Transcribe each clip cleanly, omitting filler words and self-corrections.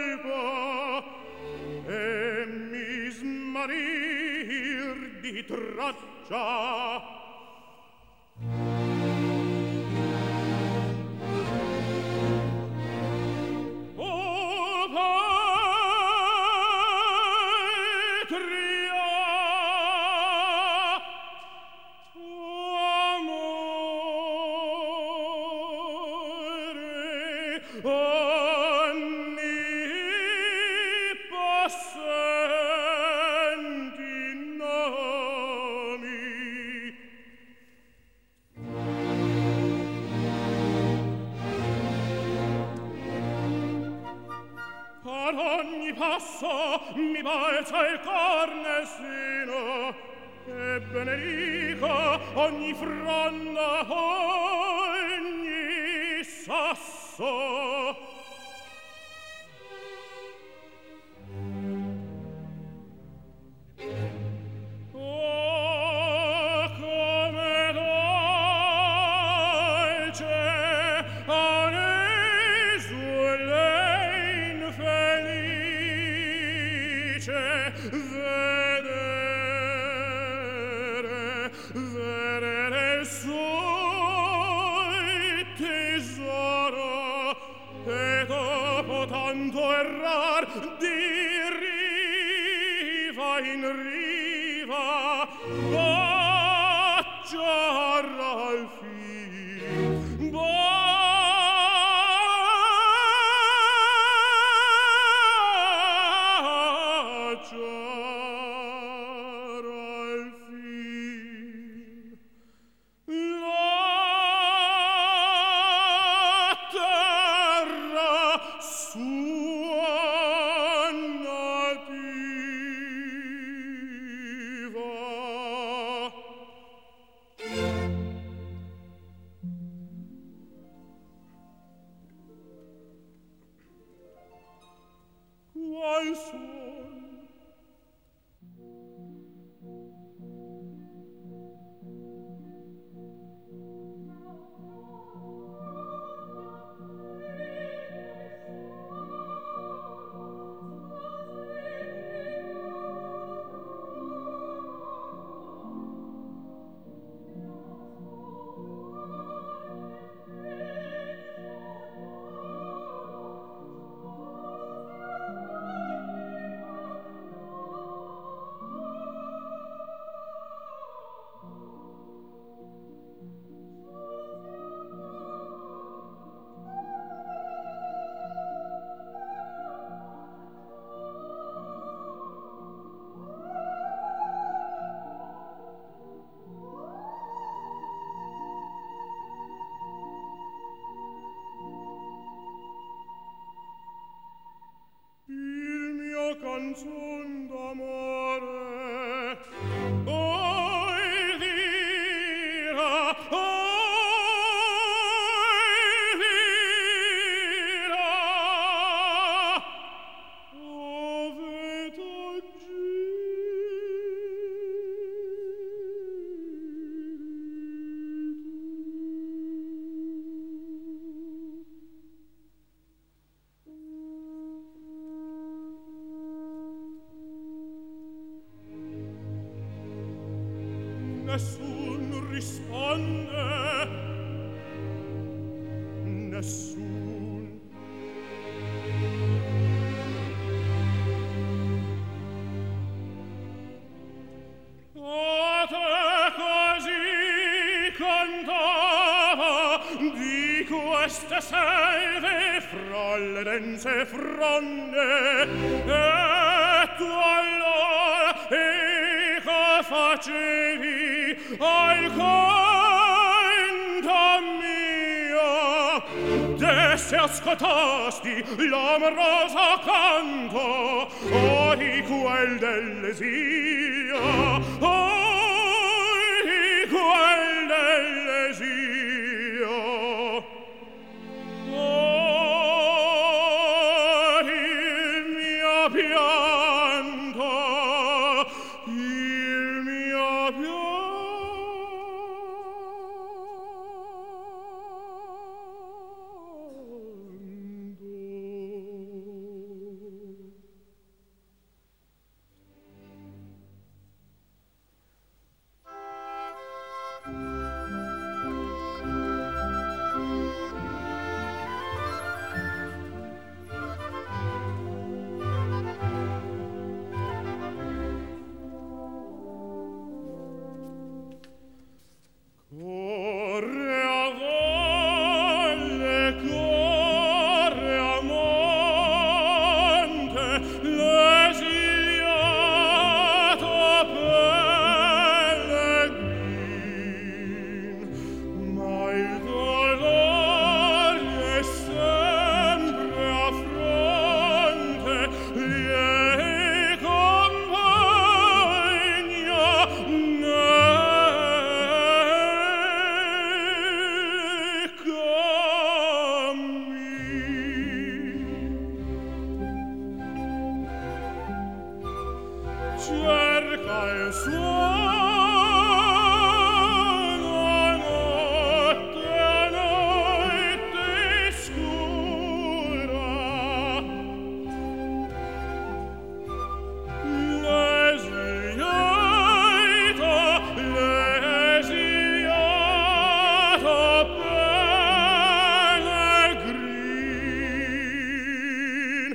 colpo e mi smarir di traccia. Mi balza il cor nel seno e benedico ogni fronda, ogni sasso. Oh, come dolce anesuole infelice vedere il suo tesoro e dopo tanto errar di riva in riva baciar al fin baciar al fin la terra sua nativa. Qual son? Il mio canzon d'amore, oh Elvira, ove nessun risponde, nessun. A te così cantava di queste selve fra le dense fronde, e tu allora facevi al canto mio, desse ascoltasti l'amoroso canto, di quel dell'esilio, di quel dell'esilio. Il mio pianto, il mio pianto. cerca il suono notte scura. Lesiato pellegrin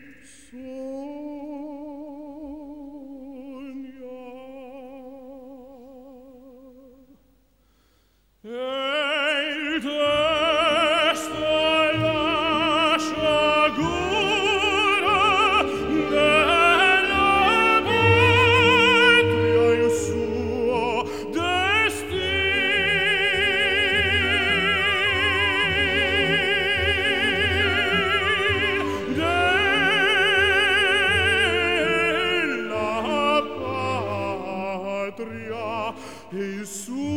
sogna. E il testo lascia gura della patria il suo destin, della patria il suo